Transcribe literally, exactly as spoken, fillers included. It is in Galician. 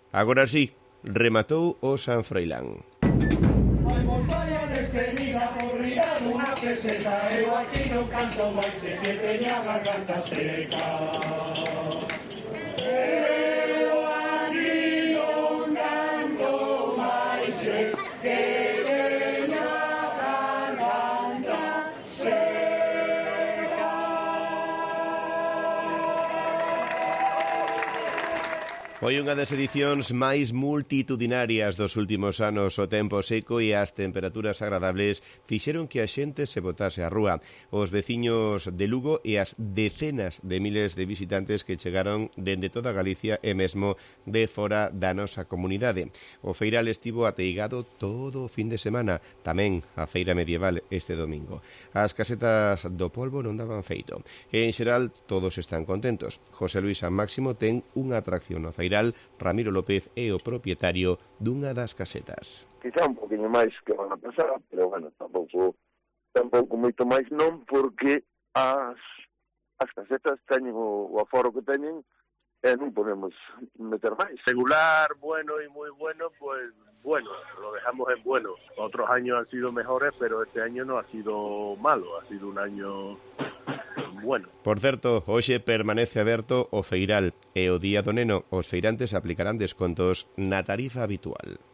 Agora sí, rematou o San Froilán. Vamos, vaya despedida por riar unha peseta. Eu aquí non canto máis e que teña a garganta seca. Eu aquí non canto máis e que teña a garganta seca. Foi unha das edicións máis multitudinarias dos últimos anos. O tempo seco e as temperaturas agradables fixeron que a xente se botase á rúa. Os veciños de Lugo e as decenas de miles de visitantes que chegaron dende toda Galicia e mesmo de fora da nosa comunidade. O feiral estivo ateigado todo o fin de semana, tamén a feira medieval este domingo. As casetas do polvo non daban feito. E, en xeral, todos están contentos. José Luis San Máximo ten unha atracción no feiral. Ramiro López é o propietario dunha das casetas. Quizá un poquinho máis que van a pasar, pero bueno, tampouco tampouco moito máis non, porque as as casetas teñen o, o aforo que teñen e non podemos meter máis. Regular, bueno y muy bueno, pues bueno, lo dejamos en bueno. Otros años han sido mejores, pero este año no ha sido malo, ha sido un año bueno. Por certo, hoxe permanece aberto o feiral e o día do neno os feirantes aplicarán descontos na tarifa habitual.